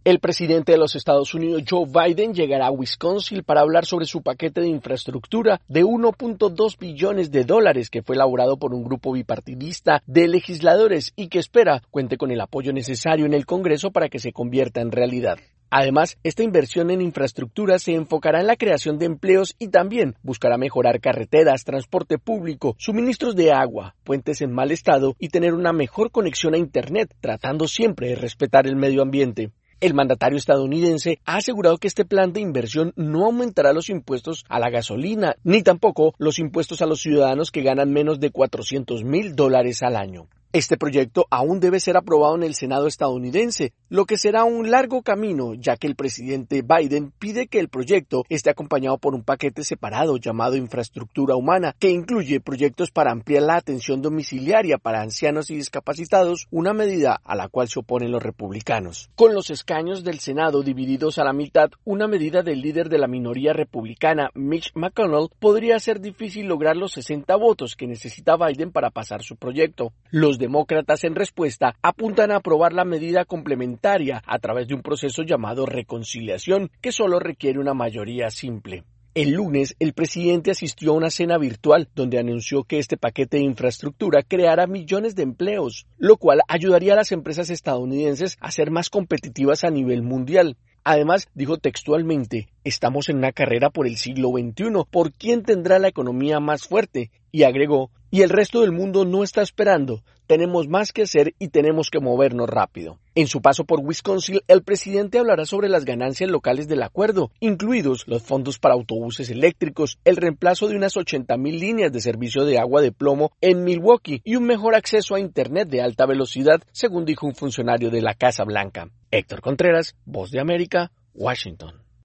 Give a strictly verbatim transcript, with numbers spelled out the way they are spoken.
El presidente de los Estados Unidos, Joe Biden, llegará a Wisconsin para hablar sobre su paquete de infraestructura de uno punto dos billones de dólares que fue elaborado por un grupo bipartidista de legisladores y que espera cuente con el apoyo necesario en el Congreso para que se convierta en realidad. Además, esta inversión en infraestructura se enfocará en la creación de empleos y también buscará mejorar carreteras, transporte público, suministros de agua, puentes en mal estado y tener una mejor conexión a Internet, tratando siempre de respetar el medio ambiente. El mandatario estadounidense ha asegurado que este plan de inversión no aumentará los impuestos a la gasolina, ni tampoco los impuestos a los ciudadanos que ganan menos de cuatrocientos mil dólares al año. Este proyecto aún debe ser aprobado en el Senado estadounidense, lo que será un largo camino, ya que el presidente Biden pide que el proyecto esté acompañado por un paquete separado llamado Infraestructura Humana, que incluye proyectos para ampliar la atención domiciliaria para ancianos y discapacitados, una medida a la cual se oponen los republicanos. Con los escaños del Senado divididos a la mitad, una medida del líder de la minoría republicana, Mitch McConnell, podría ser difícil lograr los sesenta votos que necesita Biden para pasar su proyecto. Los demócratas, en respuesta, apuntan a aprobar la medida complementaria a través de un proceso llamado reconciliación, que solo requiere una mayoría simple. El lunes, el presidente asistió a una cena virtual donde anunció que este paquete de infraestructura creará millones de empleos, lo cual ayudaría a las empresas estadounidenses a ser más competitivas a nivel mundial. Además, dijo textualmente, estamos en una carrera por el siglo veintiuno, por quién tendrá la economía más fuerte, y agregó, y el resto del mundo no está esperando, tenemos más que hacer y tenemos que movernos rápido. En su paso por Wisconsin, el presidente hablará sobre las ganancias locales del acuerdo, incluidos los fondos para autobuses eléctricos, el reemplazo de unas ochenta mil líneas de servicio de agua de plomo en Milwaukee y un mejor acceso a Internet de alta velocidad, según dijo un funcionario de la Casa Blanca. Héctor Contreras, Voz de América, Washington.